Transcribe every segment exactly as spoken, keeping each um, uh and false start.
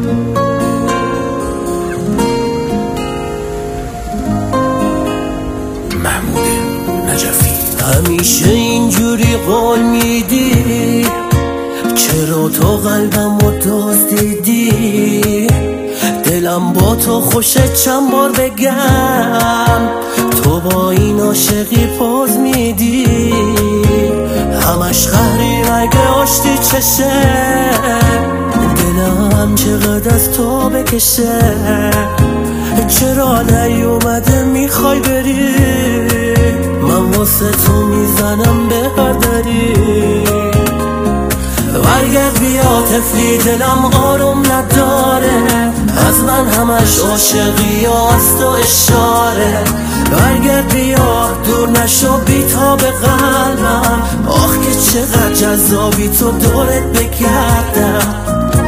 محمود نجفی. همیشه اینجوری قول میدی، چرا تو قلبمو دزدیدی؟ دلم با تو خوشه چند بار بگم، تو با این عاشقی پوز میدی. همش قهری مگه آشتی چشه، دلم چقدر از تو بکشه. چرا نیومده میخوای بری، من واسه تو میزنم به هر دری. برگرد بیا طفلی، دلم آروم نداره، از من همش عاشقی و از تو اشاره. برگرد بیا دور نشو بی‌تاب قلبم، آخ که چقدر جذابی تو دورت بگردم.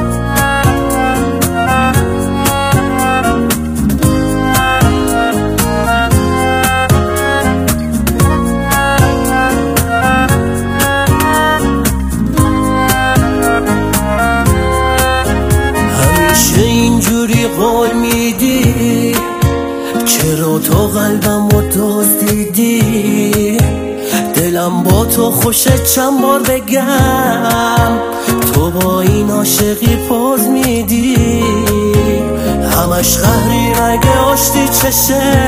اینجوری قول میدی، چرا تو قلبمو دزدیدی؟ دلم با تو خوشه چند بار بگم، تو با این عاشقی پوز میدی. همش قهری مگه آشتی چشه،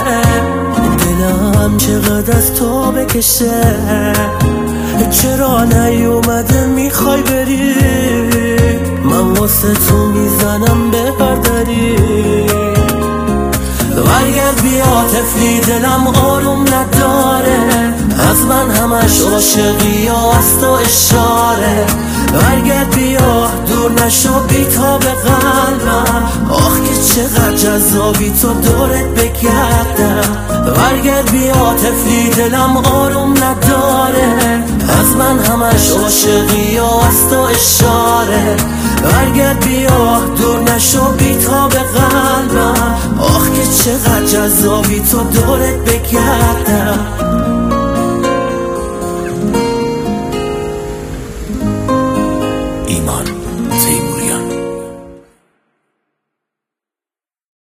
دلم چقدر از تو بکشه. چرا نیومده میخوای بری، من واسه تو میزنم به هر دری. برگرد بیا طفلی، دلم آروم نداره، از من همش عاشقی و از تو اشاره. برگرد بیا دور نشو بی‌تاب قلبم، آخ که چقدر جذابی تو دورت بگردم. برگرد بیا طفلی، دلم آروم نداره، از من همش عاشقی و از تو اشاره. برگرد بیا دور نشو بی‌تاب قلبم، آخ که چقدر جذابی تو دورت بگردم.